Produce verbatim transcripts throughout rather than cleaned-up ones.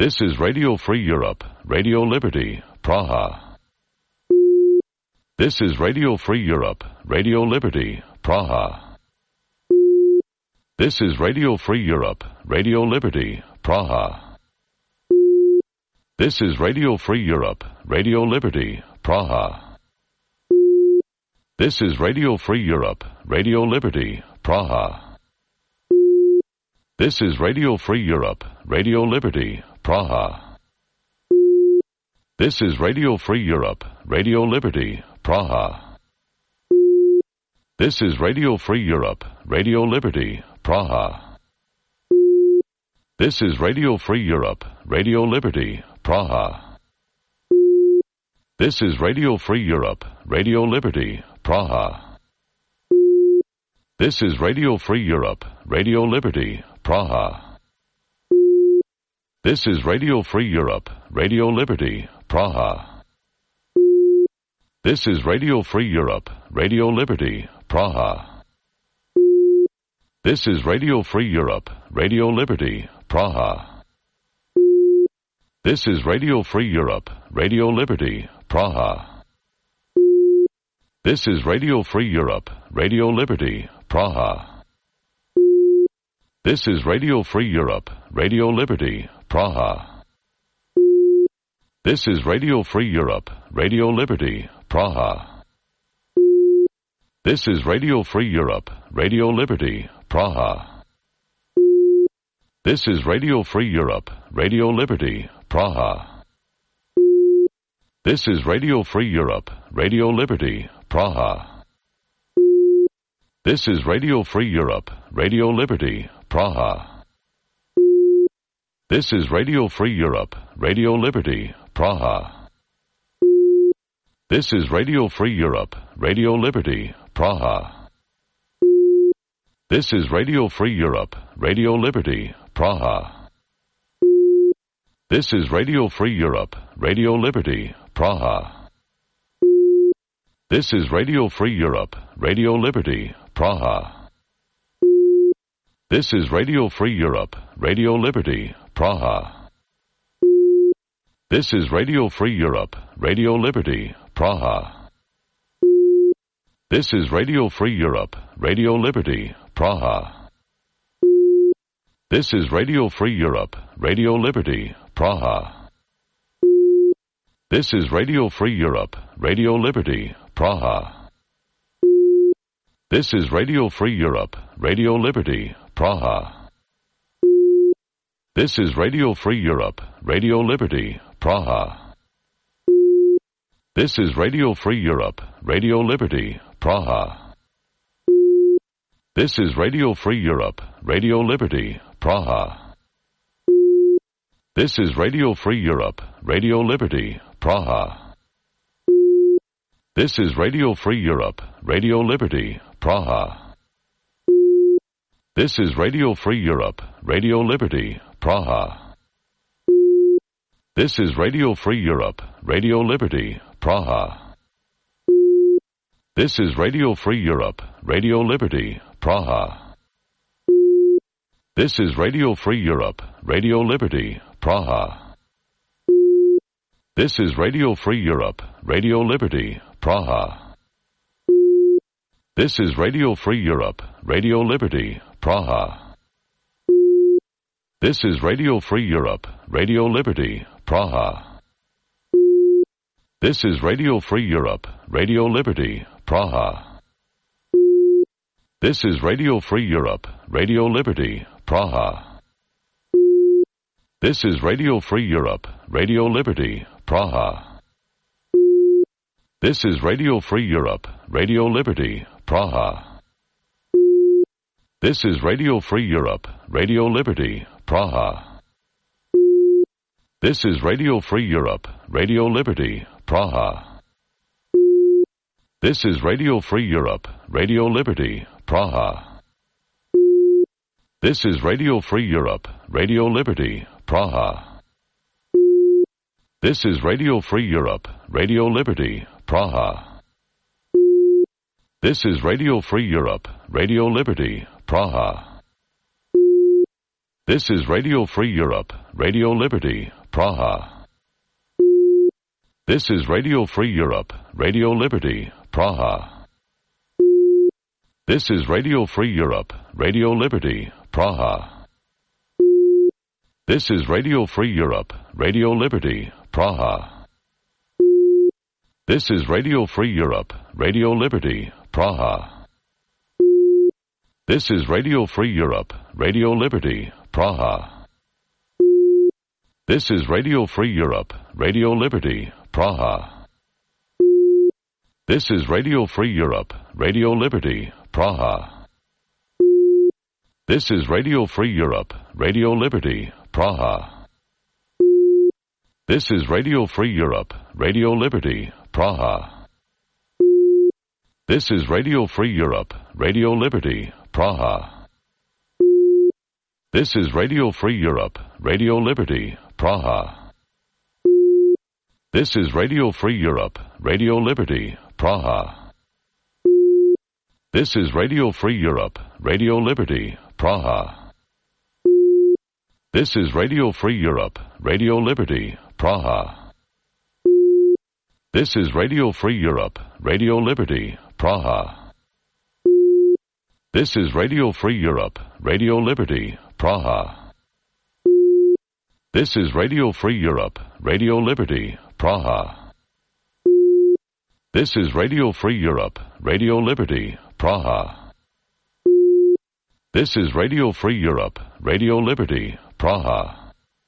This is Radio Free Europe, Radio Liberty, Praha. This is Radio Free Europe, Radio Liberty, Praha. This is Radio Free Europe, Radio Liberty, Praha. This is Radio Free Europe, Radio Liberty, Praha. This is Radio Free Europe, Radio Liberty, Praha. This is Radio Free Europe, Radio Liberty, Praha. This is Radio Free Europe, Radio Liberty, Praha. This is Radio Free Europe, Radio Liberty, Praha. This is Radio Free Europe, Radio Liberty, Praha. This is Radio Free Europe, Radio Liberty, Praha. This is Radio Free Europe, Radio Liberty, Praha. This is Radio Free Europe, Radio Liberty, Praha. This is Radio Free Europe, Radio Liberty, Praha. This is Radio Free Europe, Radio Liberty, Praha. This is Radio Free Europe, Radio Liberty, Praha. This is Radio Free Europe, Radio Liberty, Praha. This is Radio Free Europe, Radio Liberty, Praha. This is Radio Free Europe, Radio Liberty, Praha. This is Radio Free Europe, Radio Liberty, Praha. This is Radio Free Europe, Radio Liberty, Praha. This is Radio Free Europe, Radio Liberty, Praha. This is Radio Free Europe, Radio Liberty, Praha. This is Radio Free Europe, Radio Liberty, Praha. This is Radio Free Europe, Radio Liberty, Praha. This is Radio Free Europe, Radio Liberty, Praha. This is Radio Free Europe, Radio Liberty, Praha. This is Radio Free Europe, Radio Liberty, Praha. This is Radio Free Europe, Radio Liberty, Praha. This is Radio Free Europe, Radio Liberty, Praha. This is Radio Free Europe, Radio Liberty, Praha. This is Radio Free Europe, Radio Liberty, Praha. This is Radio Free Europe, Radio Liberty, Praha. This is Radio Free Europe, Radio Liberty, Praha. This is Radio Free Europe, Radio Liberty, Praha. This is Radio Free Europe, Radio Liberty, Praha. This is Radio Free Europe, Radio Liberty, Praha. This is Radio Free Europe, Radio Liberty, Praha. This is Radio Free Europe, Radio Liberty, Praha. This is Radio Free Europe, Radio Liberty, Praha. This is Radio Free Europe, Radio Liberty, Praha. This is Radio Free Europe, Radio Liberty, Praha. This is Radio Free Europe, Radio Liberty, Praha. This is Radio Free Europe, Radio Liberty, Praha. This is Radio Free Europe, Radio Liberty, Praha. This is Radio Free Europe, Radio Liberty, Praha. This is Radio Free Europe, Radio Liberty, Praha. This is Radio Free Europe, Radio Liberty, Praha. This is Radio Free Europe, Radio Liberty, Praha. This is Radio Free Europe, Radio Liberty, Praha. This is Radio Free Europe, Radio Liberty, Praha. This is Radio Free Europe, Radio Liberty, Praha. This is Radio Free Europe, Radio Liberty, Praha. This is Radio Free Europe, Radio Liberty, Praha. This is Radio Free Europe, Radio Liberty, Praha. This is Radio Free Europe, Radio Liberty, Praha. This is Radio Free Europe, Radio Liberty, Praha. This is Radio Free Europe, Radio Liberty, Praha. This is Radio Free Europe, Radio Liberty, Praha. This is Radio Free Europe, Radio Liberty, Praha. This is Radio Free Europe, Radio Liberty, Praha. This is Radio Free Europe, Radio Liberty, Praha. This is Radio Free Europe, Radio Liberty, Praha. This is Radio Free Europe, Radio Liberty, Praha. This is Radio Free Europe, Radio Liberty, Praha. This is Radio Free Europe, Radio Liberty, Praha. This is Radio Free Europe, Radio Liberty, Praha. This is Radio Free Europe, Radio Liberty, Praha. This is Radio Free Europe, Radio Liberty, Praha. This is Radio Free Europe, Radio Liberty, Praha. This is Radio Free Europe, Radio Liberty, Praha. This is Radio Free Europe, Radio Liberty, Praha. This is Radio Free Europe, Radio Liberty, Praha. This is Radio Free Europe, Radio Liberty, Praha. This is Radio Free Europe, Radio Liberty, Praha. This is Radio Free Europe, Radio Liberty, Praha.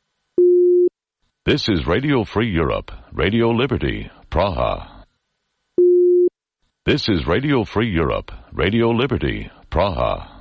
This is Radio Free Europe, Radio Liberty, Praha. This is Radio Free Europe, Radio Liberty, Praha.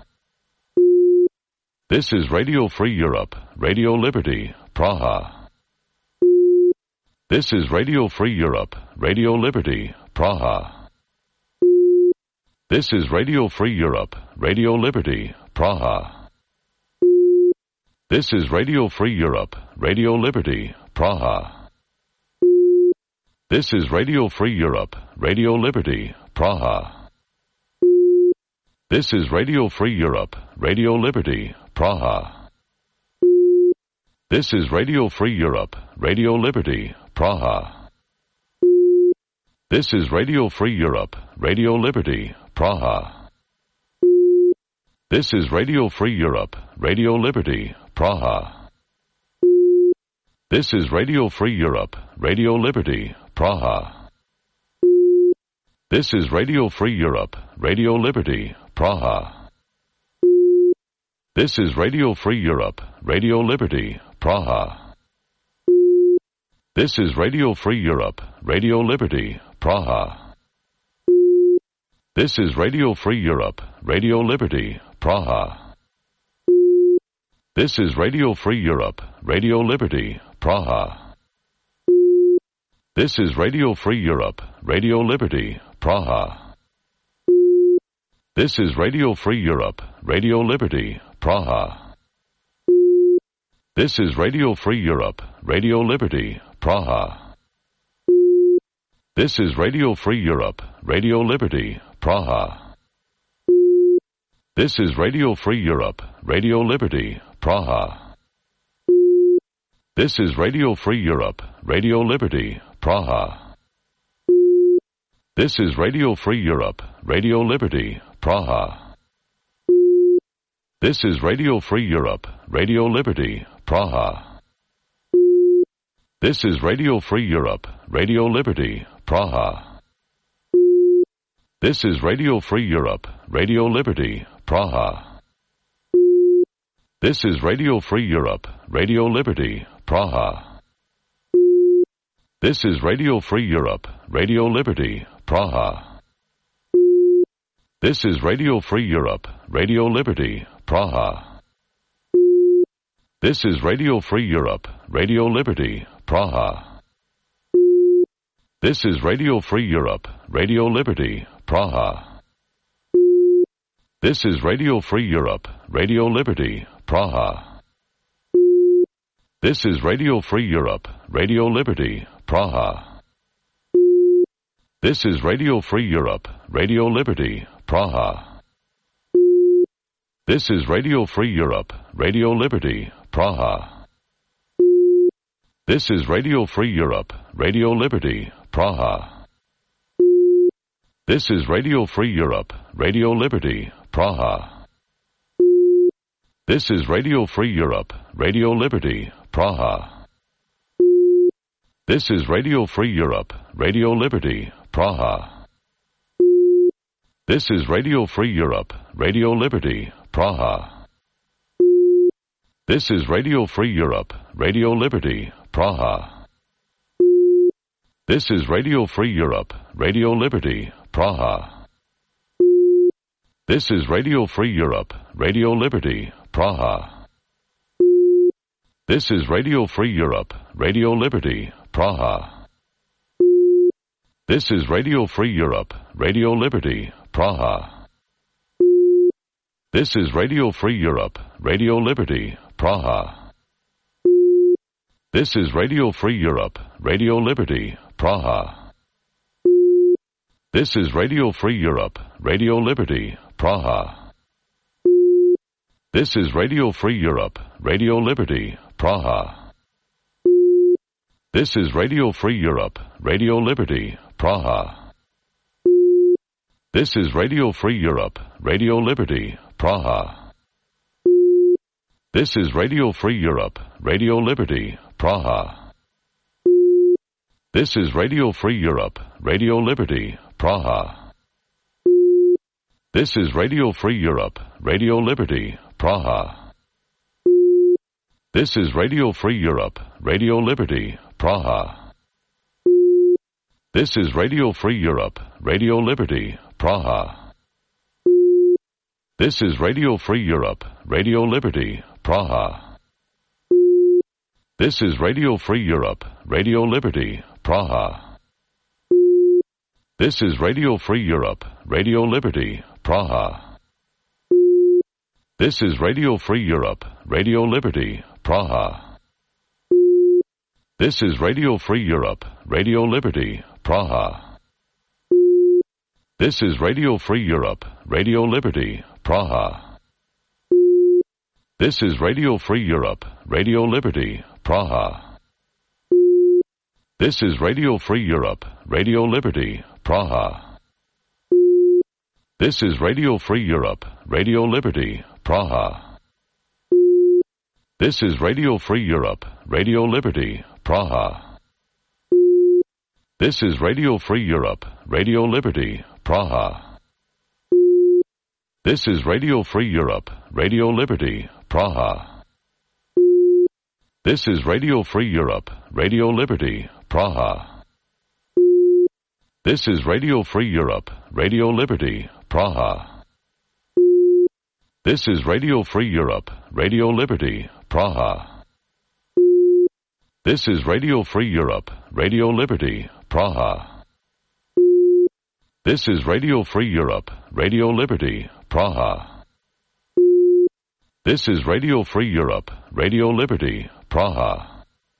This is Radio Free Europe, Radio Liberty, Praha. This is Radio Free Europe, Radio Liberty, Praha. This is Radio Free Europe, Radio Liberty, Praha. This is Radio Free Europe, Radio Liberty, Praha. This is Radio Free Europe, Radio Liberty, Praha. This is Radio Free Europe, Radio Liberty, Praha. This is Radio Free Europe, Radio Liberty, Praha. This is Radio Free Europe, Radio Liberty, Praha. This is Radio Free Europe, Radio Liberty, Praha. This is Radio Free Europe, Radio Liberty, Praha. This is Radio Free Europe, Radio Liberty, Praha. This is Radio Free Europe, Radio Liberty, Praha. This is Radio Free Europe, Radio Liberty, Praha. This is Radio Free Europe, Radio Liberty, Praha. This is Radio Free Europe, Radio Liberty, Praha. This is Radio Free Europe, Radio Liberty, Praha. This is Radio Free Europe, Radio Liberty, Praha. This is Radio Free Europe, Radio Liberty, Praha. This is Radio Free Europe, Radio Liberty, Praha. This is Radio Free Europe, Radio Liberty, Praha. This is Radio Free Europe, Radio Liberty, Praha. This is Radio Free Europe, Radio Liberty, Praha. This is Radio Free Europe, Radio Liberty, Praha. This is Radio Free Europe, Radio Liberty, Praha. This is Radio Free Europe, Radio Liberty, Praha. This is Radio Free Europe, Radio Liberty, Praha. This is Radio Free Europe, Radio Liberty, Praha. This is Radio Free Europe, Radio Liberty, Praha. This is Radio Free Europe, Radio Liberty, Praha. This is Radio Free Europe, Radio Liberty, Praha. This is Radio Free Europe, Radio Liberty, Praha. This is Radio Free Europe, Radio Liberty, Praha. This is Radio Free Europe, Radio Liberty, Praha. This is Radio Free Europe, Radio Liberty, Praha. This is Radio Free Europe, Radio Liberty, Praha. This is Radio Free Europe, Radio Liberty, Praha. This is Radio Free Europe, Radio Liberty, Praha. This is Radio Free Europe, Radio Liberty, Praha. This is Radio Free Europe, Radio Liberty, Praha. This is Radio Free Europe, Radio Liberty, Praha. This is Radio Free Europe, Radio Liberty, Praha. This is Radio Free Europe, Radio Liberty, Praha. This is Radio Free Europe, Radio Liberty, Praha. This is Radio Free Europe, Radio Liberty, Praha. This is Radio Free Europe, Radio Liberty, Praha. This is Radio Free Europe, Radio Liberty, Praha. This is Radio Free Europe, Radio Liberty, Praha. This is Radio Free Europe, Radio Liberty, Praha. This is Radio Free Europe, Radio Liberty, Praha. This is Radio Free Europe, Radio Liberty, Praha. This is Radio Free Europe, Radio Liberty, Praha. This is Radio Free Europe, Radio Liberty, Praha. This is Radio Free Europe, Radio Liberty, Praha. This is Radio Free Europe, Radio Liberty, Praha. This is Radio Free Europe, Radio Liberty, Praha. This is Radio Free Europe, Radio Liberty, Praha. This is Radio Free Europe, Radio Liberty, Praha. This is Radio Free Europe, Radio Liberty, Praha. This is Radio Free Europe, Radio Liberty, Praha. This is Radio Free Europe, Radio Liberty, Praha. This is Radio Free Europe, Radio Liberty, Praha. This is Radio Free Europe, Radio Liberty, Praha. This is Radio Free Europe, Radio Liberty, Praha. This is Radio Free Europe, Radio Liberty, Praha. This is Radio Free Europe, Radio Liberty, Praha. This is Radio Free Europe, Radio Liberty, Praha. This is Radio Free Europe, Radio Liberty, Praha. This is Radio Free Europe, Radio Liberty, Praha. This is Radio Free Europe, Radio Liberty, Praha. This is Radio Free Europe, Radio Liberty, Praha. This is Radio Free Europe, Radio Liberty, Praha. This is Radio Free Europe, Radio Liberty, Praha. This is Radio Free Europe, Radio Liberty, Praha.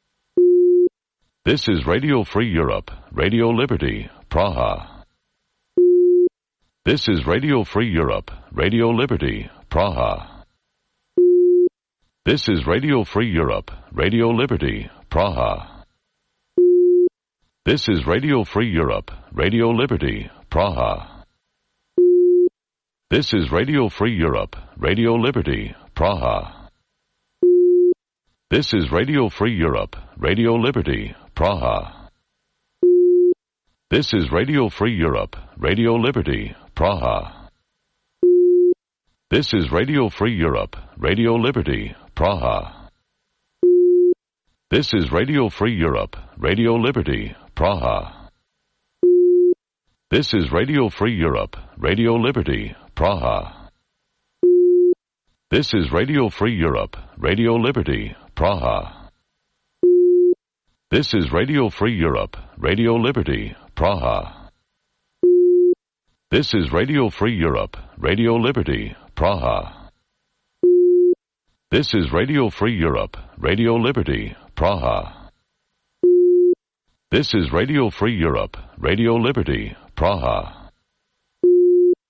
This is Radio Free Europe, Radio Liberty, Praha. This is Radio Free Europe, Radio Liberty, Praha. This is Radio Free Europe, Radio Liberty, Praha. This is Radio Free Europe, Radio Liberty, Praha. This is Radio Free Europe, Radio Liberty, Praha. This is Radio Free Europe, Radio Liberty, Praha. This is Radio Free Europe, Radio Liberty, Praha. This is Radio Free Europe, Radio Liberty, Praha. This is Radio Free Europe, Radio Liberty, Praha. This is Radio Free Europe, Radio Liberty, Praha. This is Radio Free Europe, Radio Liberty, Praha. This is Radio Free Europe, Radio Liberty, Praha. This is Radio Free Europe, Radio Liberty, Praha. This is Radio Free Europe, Radio Liberty, Praha. This is Radio Free Europe, Radio Liberty, Praha.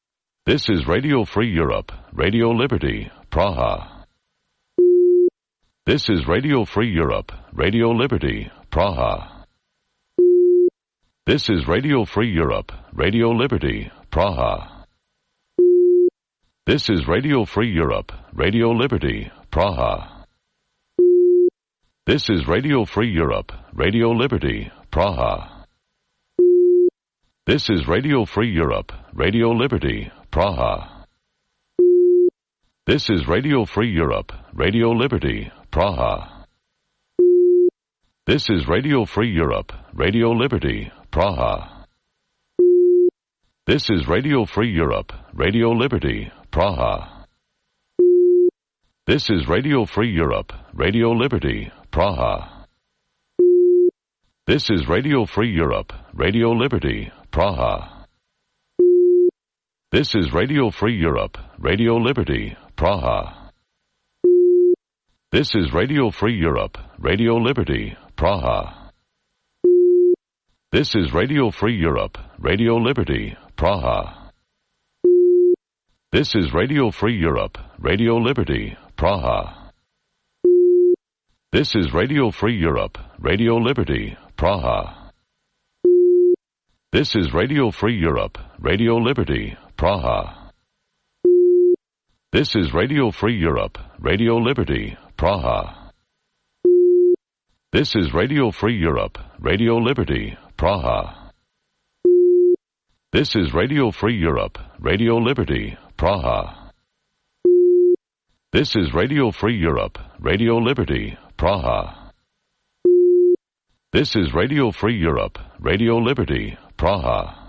This is Radio Free Europe, Radio Liberty, Praha. This is Radio Free Europe, Radio Liberty, Praha. This is Radio Free Europe, Radio Liberty, Praha. This is Radio Free Europe, Radio Liberty, Praha. This is Radio Free Europe, Radio Liberty, Praha. This is Radio Free Europe, Radio Liberty, Praha. This is Radio Free Europe, Radio Liberty, Praha. This is Radio Free Europe, Radio Liberty, Praha. This is Radio Free Europe, Radio Liberty, Praha. This is Radio Free Europe, Radio Liberty, Praha. This is Radio Free Europe, Radio Liberty, Praha. This is Radio Free Europe, Radio Liberty, Praha. This is Radio Free Europe, Radio Liberty, Praha. This is Radio Free Europe, Radio Liberty, Praha. This is Radio Free Europe, Radio Liberty, Praha. This is Radio Free Europe, Radio Liberty, Praha. This is Radio Free Europe, Radio Liberty, Praha. This is Radio Free Europe, Radio Liberty, Praha. This is Radio Free Europe, Radio Liberty, Praha. This is Radio Free Europe, Radio Liberty, Praha. This is Radio Free Europe, Radio Liberty, Praha. This is Radio Free Europe, Radio Liberty, Praha.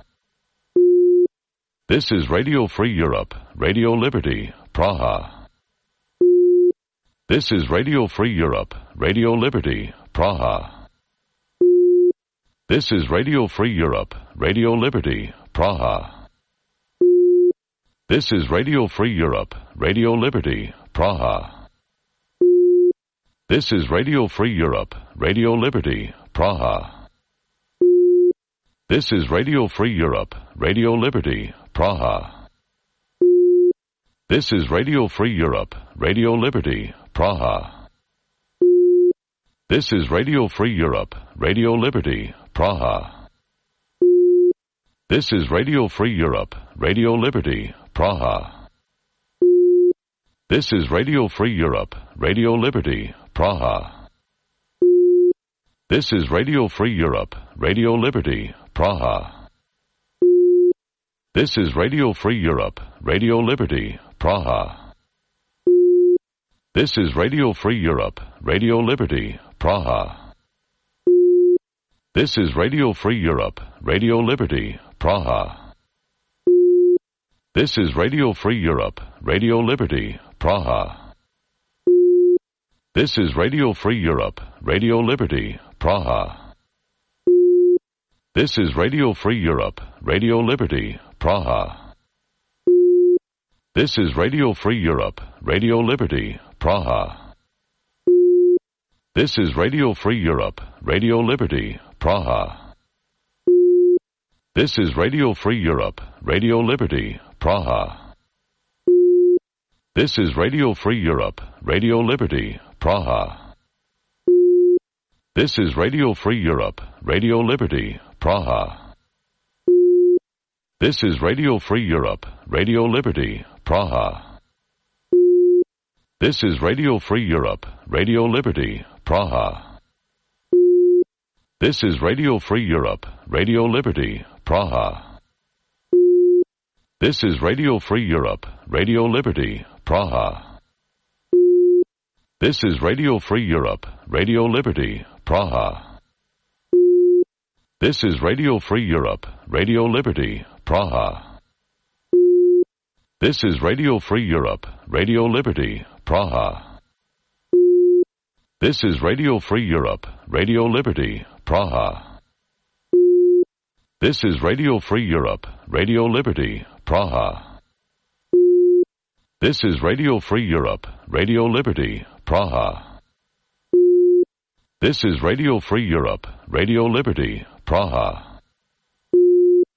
This is Radio Free Europe, Radio Liberty, Praha. This is Radio Free Europe, Radio Liberty, Praha. This is Radio Free Europe, Radio Liberty, Praha. This is Radio Free Europe, Radio Liberty, Praha. This is Radio Free Europe, Radio Liberty, Praha. This is Radio Free Europe, Radio Liberty, Praha. This is Radio Free Europe, Radio Liberty, Praha. This is Radio Free Europe, Radio Liberty, Praha. This is Radio Free Europe, Radio Liberty, Praha. This is Radio Free Europe, Radio Liberty, Praha. This is Radio Free Europe, Radio Liberty, Praha. This is Radio Free Europe, Radio Liberty, Praha. This is Radio Free Europe, Radio Liberty, Praha. This is Radio Free Europe, Radio Liberty, Praha. This is Radio Free Europe, Radio Liberty, Praha. This is Radio Free Europe, Radio Liberty, Praha. This is Radio Free Europe, Radio Liberty, Praha. This is Radio Free Europe, Radio Liberty, Praha. This is Radio Free Europe, Radio Liberty, Praha. This is Radio Free Europe, Radio Liberty, Praha. This is Radio Free Europe, Radio Liberty, Praha. This is Radio Free Europe, Radio Liberty, Praha. This is Radio Free Europe, Radio Liberty, Praha. This is Radio Free Europe, Radio Liberty, Praha. This is Radio Free Europe, Radio Liberty, Praha. This is Radio Free Europe, Radio Liberty, Praha. This is Radio Free Europe, Radio Liberty, Praha. This is Radio Free Europe, Radio Liberty, Praha. This is Radio Free Europe, Radio Liberty, Praha. This is Radio Free Europe, Radio Liberty, Praha. This is Radio Free Europe, Radio Liberty, Praha. This is Radio Free Europe, Radio Liberty, Praha. This is Radio Free Europe, Radio Liberty, Praha.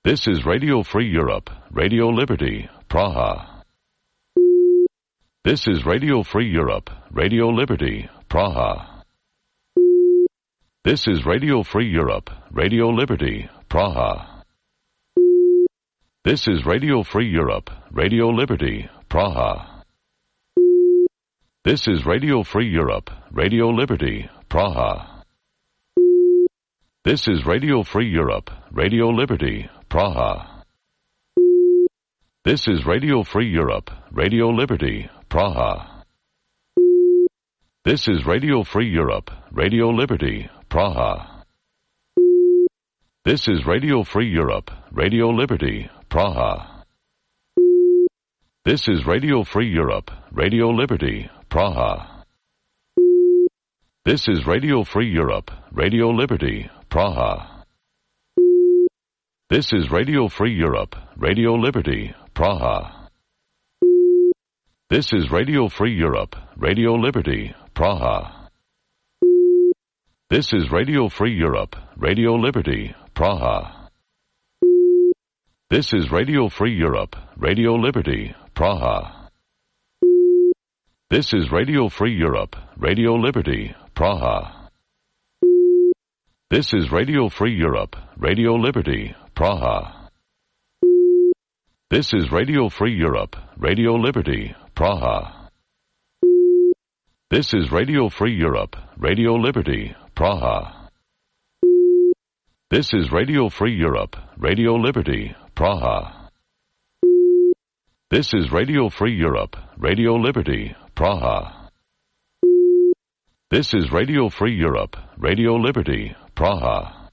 This is Radio Free Europe, Radio Liberty, Praha. This is Radio Free Europe, Radio Liberty, Praha. This is Radio Free Europe, Radio Liberty, Praha. This is Radio Free Europe, Radio Liberty, Praha. This is Radio Free Europe, Radio Liberty, Praha. This is Radio Free Europe, Radio Liberty, Praha. This is Radio Free Europe, Radio Liberty, Praha. This is Radio Free Europe, Radio Liberty, Praha. This is Radio Free Europe, Radio Liberty, Praha. This is Radio Free Europe, Radio Liberty, Praha. This is Radio Free Europe, Radio Liberty, Praha. This is Radio Free Europe, Radio Liberty, Praha. This is Radio Free Europe, Radio Liberty, Praha. This is Radio Free Europe, Radio Liberty, Praha. This is Radio Free Europe, Radio Liberty, Praha. This is Radio Free Europe, Radio Liberty, Praha. This is Radio Free Europe, Radio Liberty, Praha. This is Radio Free Europe, Radio Liberty, Praha. This is Radio Free Europe, Radio Liberty, Praha. This is Radio Free Europe, Radio Liberty, Praha. This is Radio Free Europe, Radio Liberty, Praha. This is Radio Free Europe, Radio Liberty, Praha.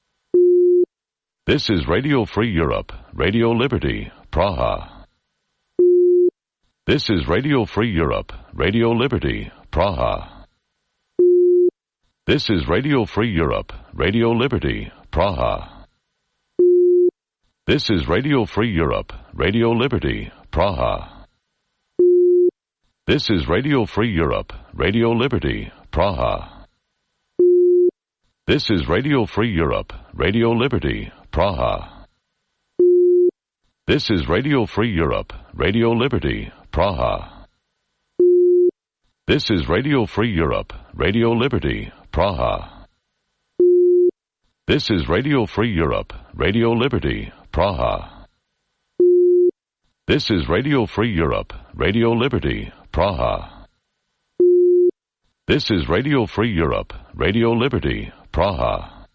This is Radio Free Europe, Radio Liberty, Praha. This is Radio Free Europe, Radio Liberty, Praha. This is Radio Free Europe, Radio Liberty, Praha. This is Radio Free Europe, Radio Liberty, Praha. This is Radio Free Europe, Radio Liberty, Praha. This is Radio Free Europe, Radio Liberty, Praha. This is Radio Free Europe, Radio Liberty, Praha. This is Radio Free Europe, Radio Liberty, Praha. This is Radio Free Europe, Radio Liberty, Praha. This is Radio Free Europe, Radio Liberty, Praha. This is Radio Free Europe, Radio Liberty, Praha.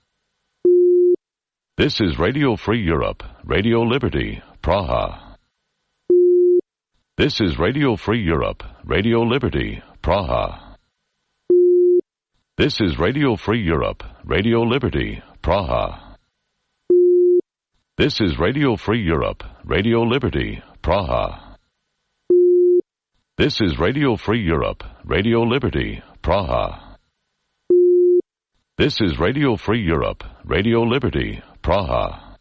This is Radio Free Europe, Radio Liberty, Praha. This is Radio Free Europe, Radio Liberty, Praha. This is Radio Free Europe, Radio Liberty, Praha. This is Radio Free Europe, Radio Liberty, Praha. This is Radio Free Europe, Radio Liberty, Praha. This is Radio Free Europe, Radio Liberty, Praha.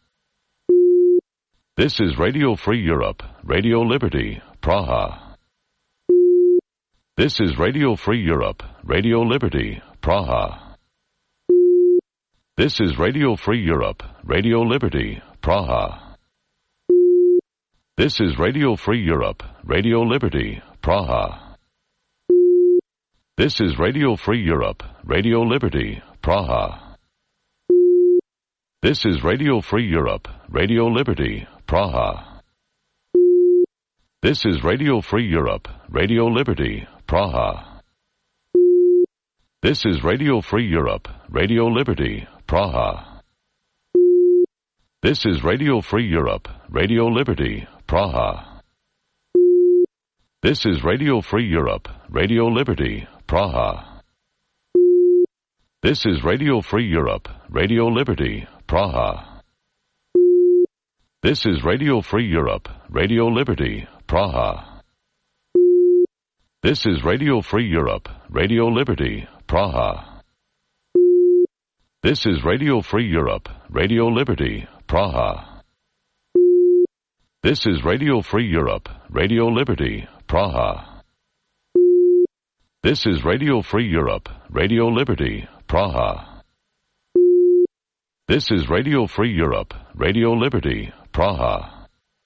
This is Radio Free Europe, Radio Liberty, Praha. This is Radio Free Europe, Radio Liberty, Praha. This is Radio Free Europe, Radio Liberty, Praha. This is Radio Free Europe, Radio Liberty, Praha. This is Radio Free Europe, Radio Liberty, Praha. This is Radio Free Europe, Radio Liberty, Praha. This is Radio Free Europe, Radio Liberty, Praha. This is Radio Free Europe, Radio Liberty, Praha. This is Radio Free Europe, Radio Liberty, Praha. This is Radio Free Europe, Radio Liberty, Praha. This is Radio Free Europe, Radio Liberty, Praha. This is Radio Free Europe, Radio Liberty, Praha. This is Radio Free Europe, Radio Liberty, Praha. This is Radio Free Europe, Radio Liberty, Praha. This is Radio Free Europe, Radio Liberty, Praha. This is Radio Free Europe, Radio Liberty, Praha. This is Radio Free Europe, Radio Liberty, Praha.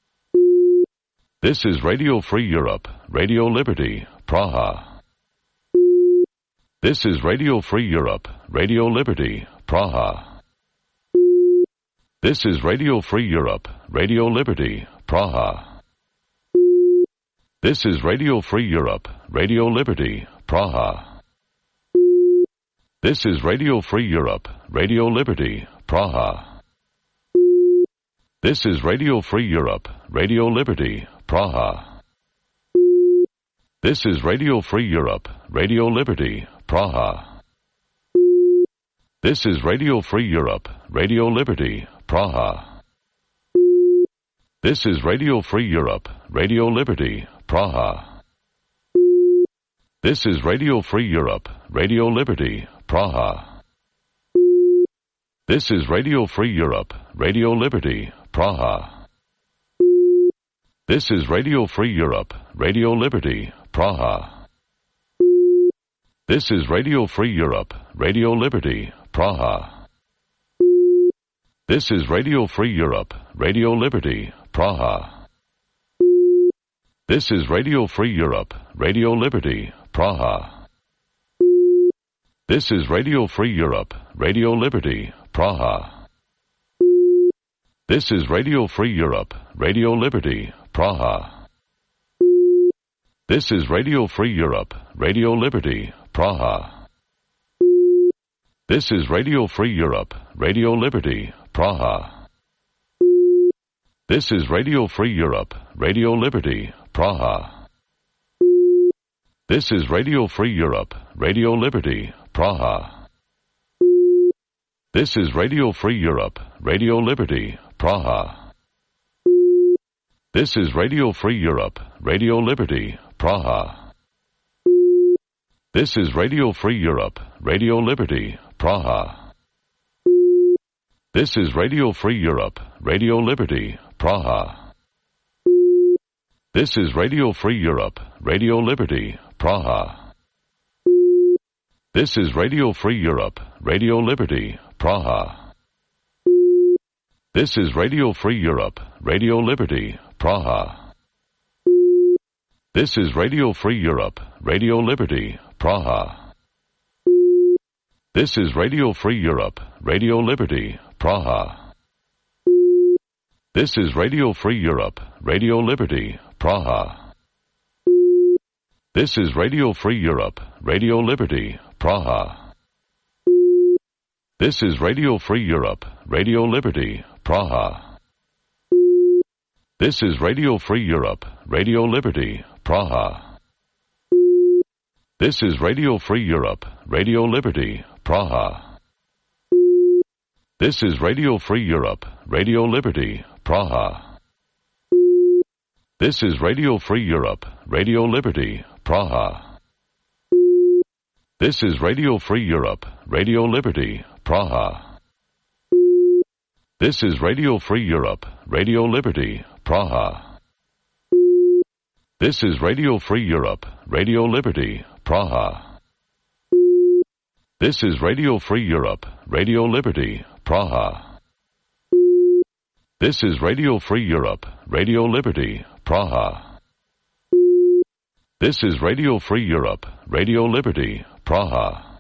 This is Radio Free Europe, Radio Liberty, Praha. This is Radio Free Europe, Radio Liberty, Praha. This is Radio Free Europe, Radio Liberty, Praha. This is Radio Free Europe, Radio Liberty, Praha. This is Radio Free Europe, Radio Liberty, Praha. This is Radio Free Europe, Radio Liberty, Praha. This is Radio Free Europe, Radio Liberty, Praha. This is Radio Free Europe, Radio Liberty, Praha. This is Radio Free Europe, Radio Liberty, Praha. This is Radio Free Europe, Radio Liberty, Praha. This is Radio Free Europe, Radio Liberty, Praha. This is Radio Free Europe, Radio Liberty, Praha. This is Radio Free Europe, Radio Liberty, Praha. This is Radio Free Europe, Radio Liberty, Praha. This is Radio Free Europe, Radio Liberty, Praha. This is Radio Free Europe, Radio Liberty, Praha. This is Radio Free Europe, Radio Liberty, Praha. This is Radio Free Europe, Radio Liberty, Praha. This is Radio Free Europe, Radio Liberty, Praha. This is Radio Free Europe, Radio Liberty, Praha. This is Radio Free Europe, Radio Liberty, Praha. This is Radio Free Europe, Radio Liberty, Praha. This is Radio Free Europe, Radio Liberty, Praha. This is Radio Free Europe, Radio Liberty, Praha. This is Radio Free Europe, Radio Liberty, Praha. This is Radio Free Europe, Radio Liberty, Praha. This is Radio Free Europe, Radio Liberty, Praha. This is Radio Free Europe, Radio Liberty, Praha. This is Radio Free Europe, Radio Liberty, Praha. This is Radio Free Europe, Radio Liberty, Praha. This is Radio Free Europe, Radio Liberty, Praha. This is Radio Free Europe, Radio Liberty, Praha. This is Radio Free Europe, Radio Liberty, Praha. This is Radio Free Europe, Radio Liberty, Praha. This is Radio Free Europe, Radio Liberty, Praha. This is Radio Free Europe, Radio Liberty, Praha. This is Radio Free Europe, Radio Liberty, Praha. This is Radio Free Europe, Radio Liberty, Praha. This is Radio Free Europe, Radio Liberty, Praha. This is Radio Free Europe, Radio Liberty, Praha. This is Radio Free Europe, Radio Liberty, Praha. This is Radio Free Europe, Radio Liberty, Praha. This is Radio Free Europe, Radio Liberty, Praha.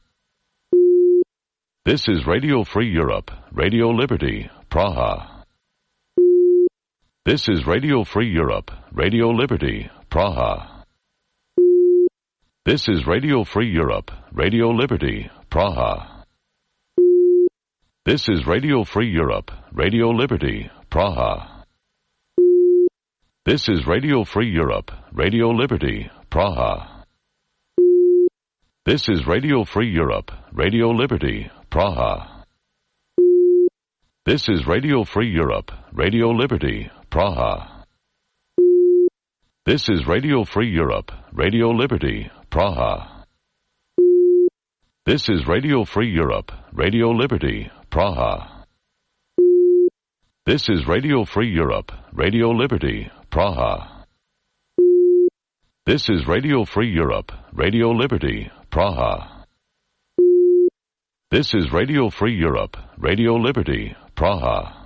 This is Radio Free Europe, Radio Liberty, Praha. This is Radio Free Europe, Radio Liberty, Praha. This is Radio Free Europe, Radio Liberty, Praha. This is Radio Free Europe, Radio Liberty, Praha. This is Radio Free Europe, Radio Liberty, Praha. This is Radio Free Europe, Radio Liberty, Praha. This is Radio Free Europe, Radio Liberty, Praha. This is Radio Free Europe, Radio Liberty, Praha. This is Radio Free Europe, Radio Liberty, Praha. This is Radio Free Europe, Radio Liberty, Praha. This is Radio Free Europe, Radio Liberty, Praha. This is Radio Free Europe, Radio Liberty, Praha.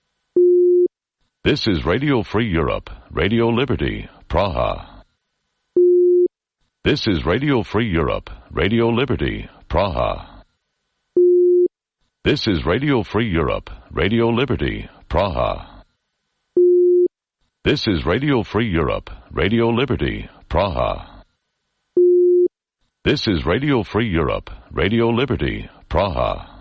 This is Radio Free Europe, Radio Liberty, Praha. This is Radio Free Europe, Radio Liberty, Praha. This is Radio Free Europe, Radio Liberty, Praha. This is Radio Free Europe, Radio Liberty, Praha. This is Radio Free Europe, Radio Liberty, Praha.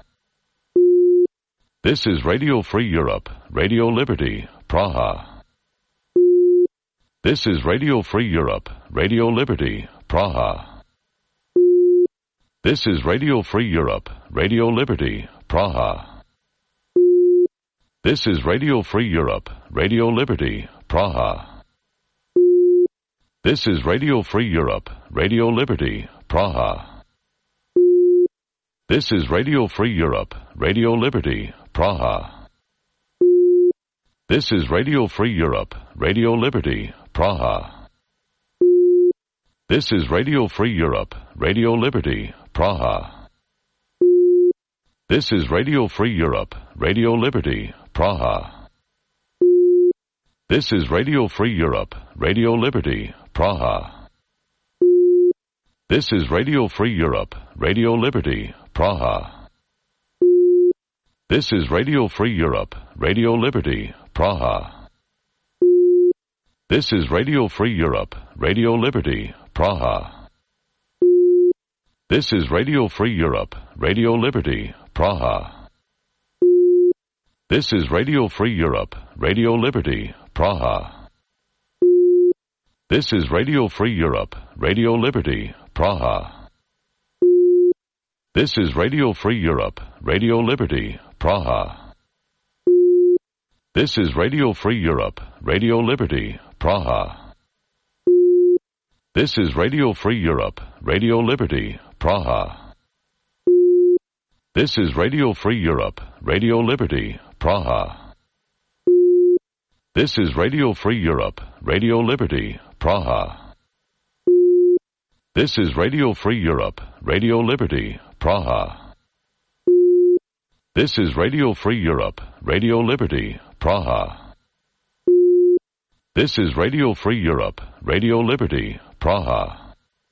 This is Radio Free Europe, Radio Liberty, Praha. This is Radio Free Europe, Radio Liberty, Praha. This is Radio Free Europe, Radio Liberty, Praha. This is Radio Free Europe, Radio Liberty, Praha. This is Radio Free Europe, Radio Liberty, Praha. This is Radio Free Europe, Radio Liberty, Praha. This is Radio Free Europe, Radio Liberty, Praha. This is Radio Free Europe, Radio Liberty, Praha. This is Radio Free Europe, Radio Liberty, Praha. This is Radio Free Europe, Radio Liberty, Praha. This is Radio Free Europe, Radio Liberty, Praha. This is Radio Free Europe, Radio Liberty, Praha. This is Radio Free Europe, Radio Liberty, Praha. This is Radio Free Europe, Radio Liberty, Praha. This is Radio Free Europe, Radio Liberty, Praha. This is Radio Free Europe, Radio Liberty, Praha. This is Radio Free Europe, Radio Liberty, Praha. This is Radio Free Europe, Radio Liberty, Praha. This is Radio Free Europe, Radio Liberty, Praha. This is Radio Free Europe, Radio Liberty, Praha. This is Radio Free Europe, Radio Liberty, Praha. This is Radio Free Europe, Radio Liberty, Praha. This is Radio Free Europe, Radio Liberty, Praha. This is Radio Free Europe, Radio Liberty, Praha.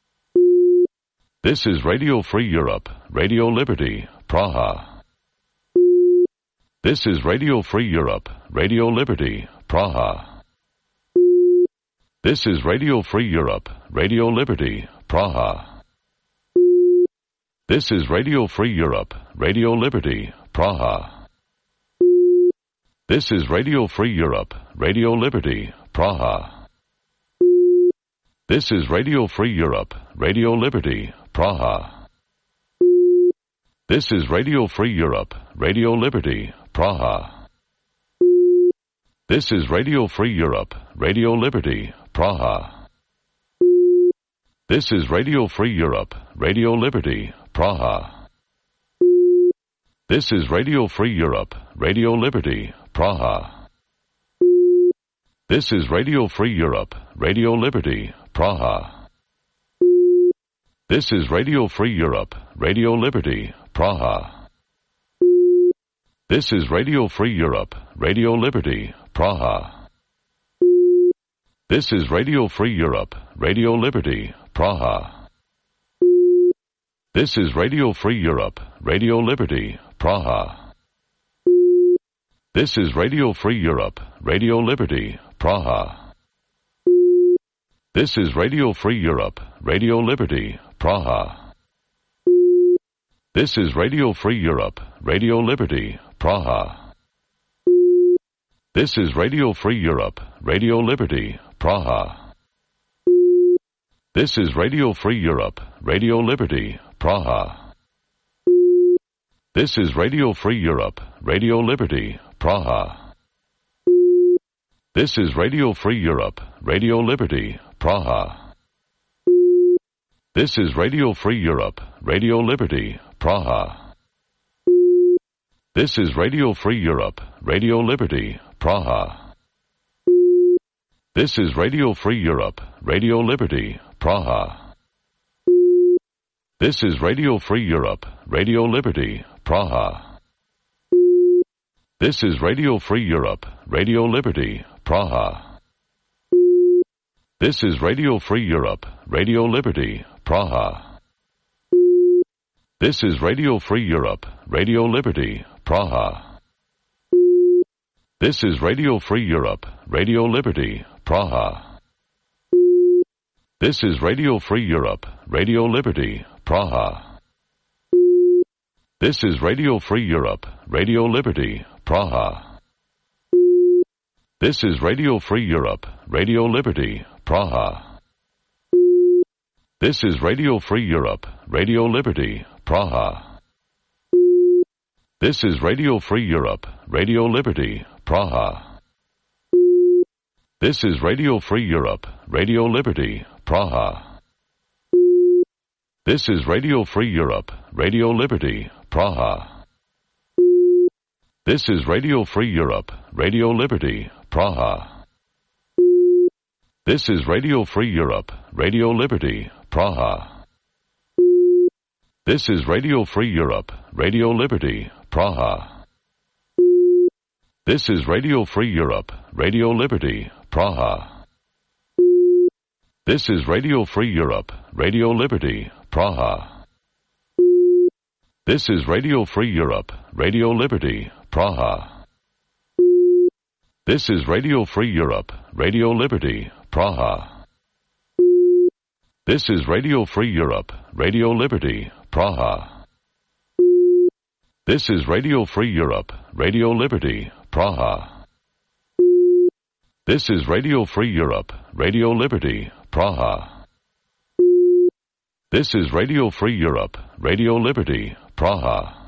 This is Radio Free Europe, Radio Liberty, Praha. This is Radio Free Europe, Radio Liberty, Praha. This is Radio Free Europe, Radio Liberty, Praha. This is Radio Free Europe, Radio Liberty, Praha. This is Radio Free Europe, Radio Liberty, Praha. This is Radio Free Europe, Radio Liberty, Praha. This is Radio Free Europe, Radio Liberty, Praha. This is Radio Free Europe, Radio Liberty, Praha. This is Radio Free Europe, Radio Liberty, Praha. This is Radio Free Europe, Radio Liberty, Praha. This is Radio Free Europe, Radio Liberty, Praha. This is Radio Free Europe, Radio Liberty, Praha. This is Radio Free Europe, Radio Liberty, Praha. This is Radio Free Europe, Radio Liberty, Praha. This is Radio Free Europe, Radio Liberty, Praha. This is Radio Free Europe, Radio Liberty, Praha. This is Radio Free Europe, Radio Liberty, Praha. This is Radio Free Europe, Radio Liberty, Praha. This is Radio Free Europe, Radio Liberty, Praha. This is Radio Free Europe, Radio Liberty, Praha. This is Radio Free Europe, Radio Liberty, Praha. This is Radio Free Europe, Radio Liberty, Praha. This is Radio Free Europe, Radio Liberty, Praha. This is Radio Free Europe, Radio Liberty, Praha. This is Radio Free Europe, Radio Liberty, Praha. This is Radio Free Europe, Radio Liberty, Praha. This is Radio Free Europe, Radio Liberty, Praha. This is Radio Free Europe, Radio Liberty, Praha. This is Radio Free Europe, Radio Liberty, Praha. This is Radio Free Europe, Radio Liberty, Praha. This is Radio Free Europe, Radio Liberty, Praha. This is Radio Free Europe, Radio Liberty, Praha. This is Radio Free Europe, Radio Liberty, Praha. This is Radio Free Europe, Radio Liberty, Praha. This is Radio Free Europe, Radio Liberty, Praha. This is Radio Free Europe, Radio Liberty, Praha. This is Radio Free Europe, Radio Liberty, Praha. This is Radio Free Europe, Radio Liberty, Praha. This is Radio Free Europe, Radio Liberty, Praha. This is Radio Free Europe, Radio Liberty, Praha. This is Radio Free Europe, Radio Liberty, Praha. This is Radio Free Europe, Radio Liberty, Praha. This is Radio Free Europe, Radio Liberty, Praha. This is Radio Free Europe, Radio Liberty, Praha. This is Radio Free Europe, Radio Liberty, Praha. This is Radio Free Europe, Radio Liberty, Praha. This is Radio Free Europe, Radio Liberty, Praha. This is Radio Free Europe, Radio Liberty, Praha.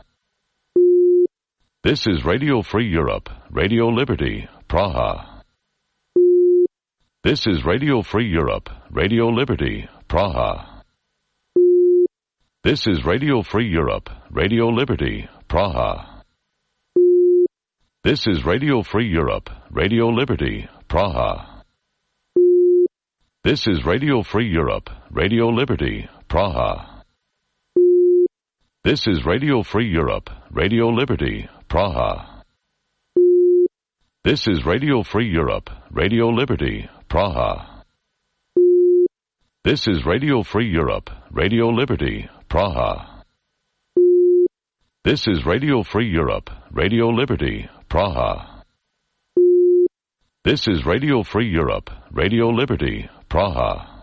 This is Radio Free Europe, Radio Liberty, Praha. This is Radio Free Europe, Radio Liberty, Praha. This is Radio Free Europe, Radio Liberty, Praha. This is Radio Free Europe, Radio Liberty, Praha. This is Radio Free Europe, Radio Liberty, Praha. This is Radio Free Europe, Radio Liberty, Praha. This is Radio Free Europe, Radio Liberty, Praha. This is Radio Free Europe, Radio Liberty, Praha. This is Radio Free Europe, Radio Liberty, Praha. This is Radio Free Europe, Radio Liberty, Praha.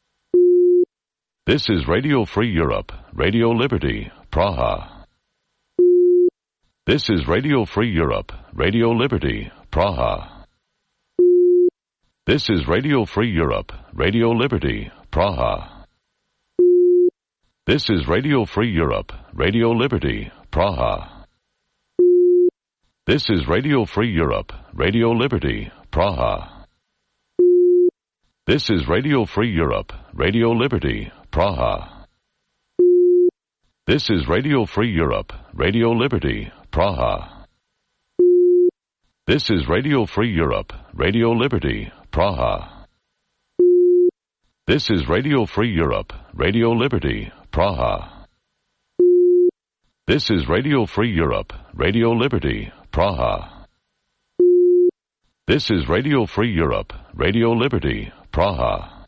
This is Radio Free Europe, Radio Liberty, Praha. This is Radio Free Europe, Radio Liberty, Praha. This is Radio Free Europe, Radio Liberty, Praha. This is Radio Free Europe, Radio Liberty, Praha. This is Radio Free Europe, Radio Liberty, Praha. This is Radio Free Europe, Radio Liberty, Praha. This is Radio Free Europe, Radio Liberty, Praha. This is Radio Free Europe, Radio Liberty, Praha. This is Radio Free Europe, Radio Liberty, Praha. This is Radio Free Europe, Radio Liberty, Praha. This is Radio Free Europe, Radio Liberty, Praha.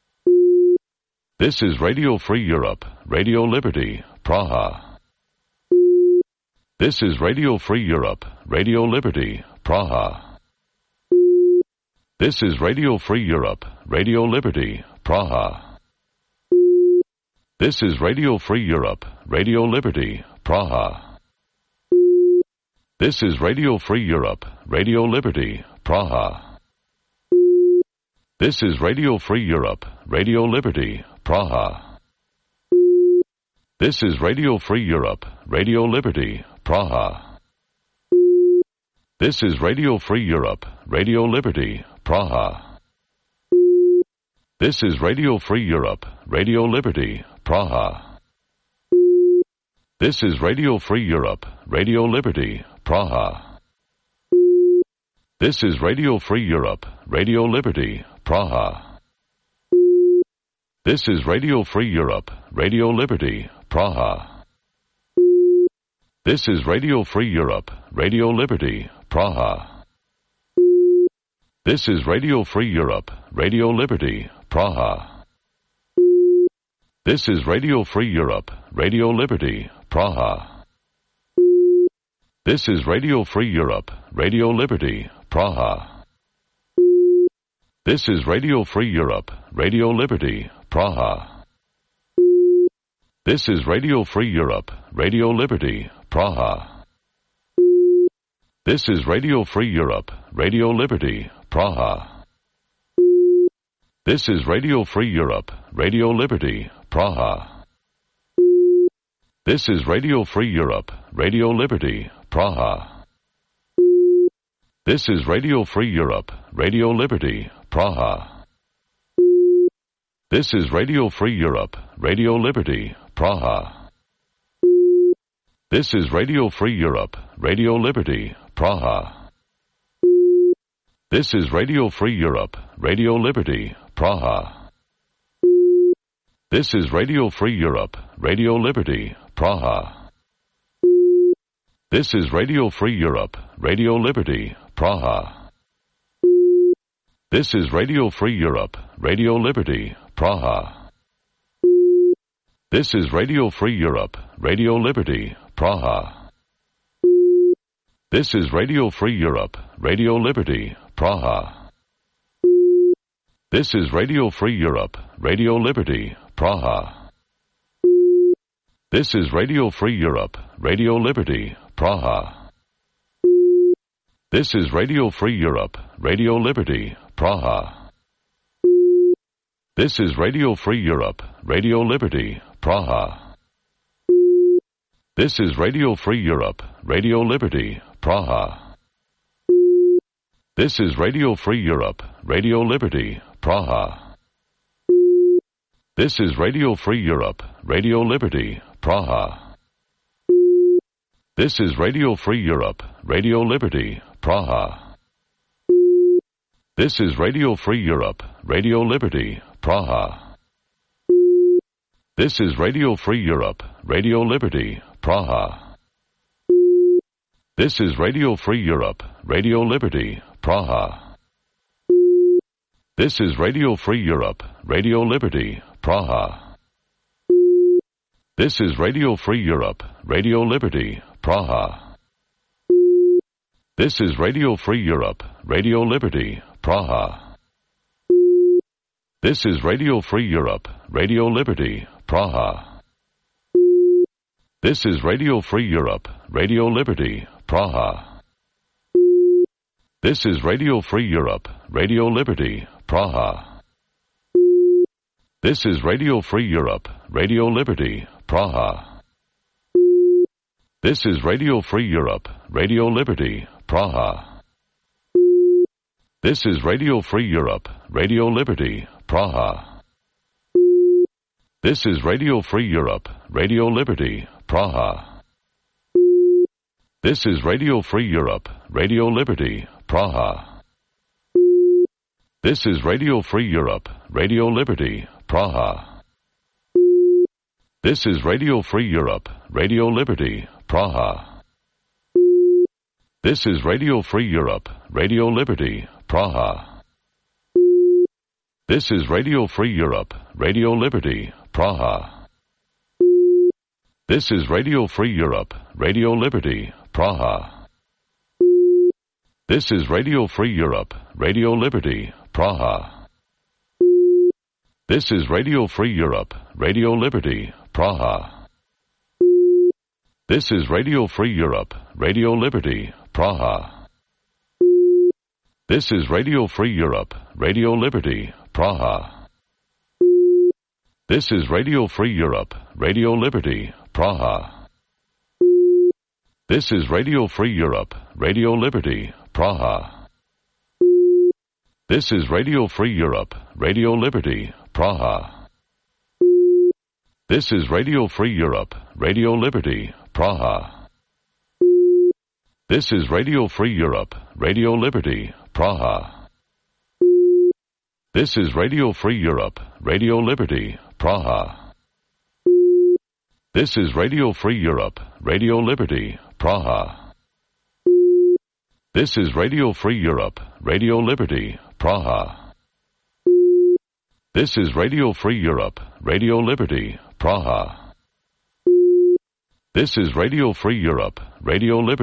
This is Radio Free Europe, Radio Liberty, Praha. This is Radio Free Europe, Radio Liberty, Praha. This is Radio Free Europe, Radio Liberty, Praha. This is Radio Free Europe, Radio Liberty, Praha. This is Radio Free Europe, Radio Liberty, Praha. This is Radio Free Europe, Radio Liberty, Praha. This is Radio Free Europe, Radio Liberty, Praha. This is Radio Free Europe, Radio Liberty, Praha. This is Radio Free Europe, Radio Liberty, Praha. This is Radio Free Europe, Radio Liberty, Praha. This is Radio Free Europe, Radio Liberty, Praha. This is Radio Free Europe, Radio Liberty, Praha. This is Radio Free Europe, Radio Liberty, Praha. This is Radio Free Europe, Radio Liberty, Praha. This is Radio Free Europe, Radio Liberty, Praha. This is Radio Free Europe, Radio Liberty, Praha. This is Radio Free Europe, Radio Liberty, Praha. This is Radio Free Europe, Radio Liberty, Praha. This is Radio Free Europe, Radio Liberty, Praha. This is Radio Free Europe, Radio Liberty, Praha. This is Radio Free Europe, Radio Liberty, Praha. This is Radio Free Europe, Radio Liberty, Praha. This is Radio Free Europe, Radio Liberty, Praha. This is Radio Free Europe, Radio Liberty, Praha. This is Radio Free Europe, Radio Liberty, Praha. This is Radio Free Europe, Radio Liberty, Praha. This is Radio Free Europe, Radio Liberty, Praha. This is Radio Free Europe, Radio Liberty, Praha. This is Radio Free Europe, Radio Liberty, Praha. This is Radio Free Europe, Radio Liberty, Praha. This is Radio Free Europe, Radio Liberty, Praha. This is Radio Free Europe, Radio Liberty, Praha. This is Radio Free Europe, Radio Liberty, Praha. This is Radio Free Europe, Radio Liberty, Praha. This is Radio Free Europe, Radio Liberty, Praha. This is Radio Free Europe, Radio Liberty, Praha. This is Radio Free Europe, Radio Liberty, Praha. This is Radio Free Europe, Radio Liberty, Praha. This is Radio Free Europe, Radio Liberty, Praha. This is Radio Free Europe, Radio Liberty, Praha. This is Radio Free Europe, Radio Liberty, Praha. This is Radio Free Europe, Radio Liberty, Praha. This is Radio Free Europe, Radio Liberty, Praha. This is Radio Free Europe, Radio Liberty, Praha. This is Radio Free Europe, Radio Liberty, Praha. This is Radio Free Europe, Radio Liberty, Praha. This is Radio Free Europe, Radio Liberty, Praha. This is Radio Free Europe, Radio Liberty, Praha. This is Radio Free Europe, Radio Liberty, Praha. This is Radio Free Europe, Radio Liberty, Praha. This is Radio Free Europe, Radio Liberty, Praha. This is Radio Free Europe, Radio Liberty, Praha. This is Radio Free Europe, Radio Liberty, Praha. This is Radio Free Europe, Radio Liberty, Praha. This is Radio Free Europe, Radio Liberty, Praha. This is Radio Free Europe, Radio Liberty, Praha. This is Radio Free Europe, Radio Liberty, Praha. This is Radio Free Europe, Radio Liberty, Praha. This is Radio Free Europe, Radio Liberty, Praha. This is Radio Free Europe, Radio Liberty, Praha. This is Radio Free Europe, Radio Liberty, Praha. This is Radio Free Europe, Radio Liberty, Praha. This is Radio Free Europe, Radio Liberty, Praha. This is Radio Free Europe, Radio Liberty, Praha. This is Radio Free Europe, Radio Liberty, Praha. This is Radio Free Europe, Radio Liberty, Praha. This is Radio Free Europe, Radio Liberty, Praha. This is Radio Free Europe, Radio Liberty, Praha. This is Radio Free Europe, Radio Liberty, Praha. This is Radio Free Europe, Radio Liberty, Praha. This is Radio Free Europe, Radio Liberty.